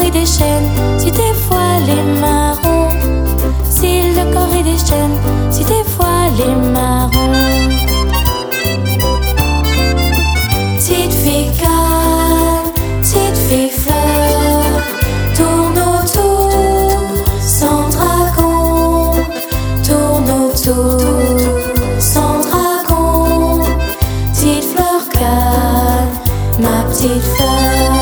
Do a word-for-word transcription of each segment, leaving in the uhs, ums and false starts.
est des chênes, si tes voiles est marron. Si le corps est des chênes, si tes voiles est marron. Petite fille calme, petite fille fleur, tourne autour sans dragon, tourne autour sans dragon. Petite fleur calme, ma petite fleur.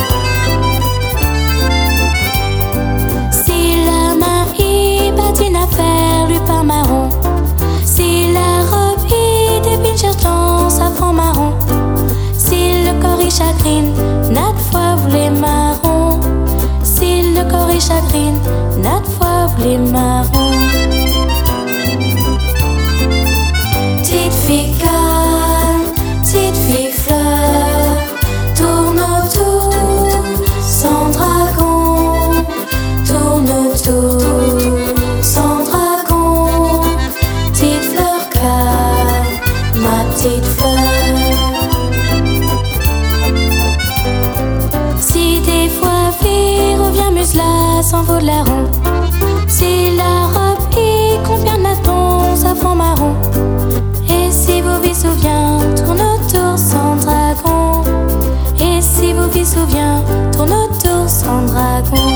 Si la main y patine à faire lui par marron, si la robe y dépile cherchant safran marron, si le corps y chagrine, notre foi voulait marron. Si le corps y chagrine, notre foi voulait marron. Petite fille calme, petite fille fleur, tourne autour sans dragon, tourne autour sans dragon. Petite fleur calme, ma petite fleur. Si des fois vie revient musela s'envole la ronde, si la robe y combien n'a-t-on safran marron. Et si vous vous souvient, tourne autour sans dragon. Et si vous vous souvient, tourne autour sans dragon.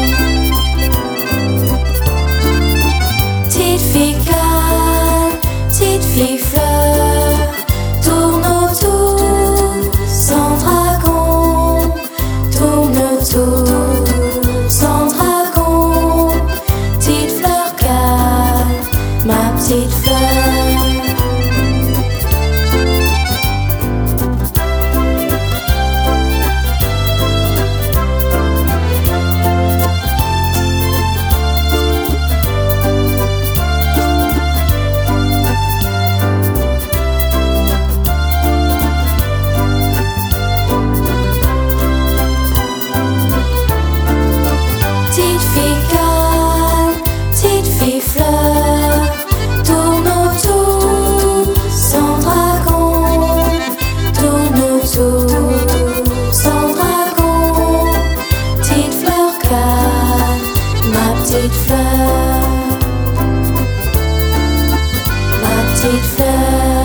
Petite fille calme, petite fille fleur, tourne autour sans dragon, tourne autour sans dragon. Petite fleur calme, ma petite fleur. Petite fille calme, petite fille fleur, tourne autour sans dragon, tourne autour sans dragon. Petite fleur calme, ma petite fleur, ma petite fleur.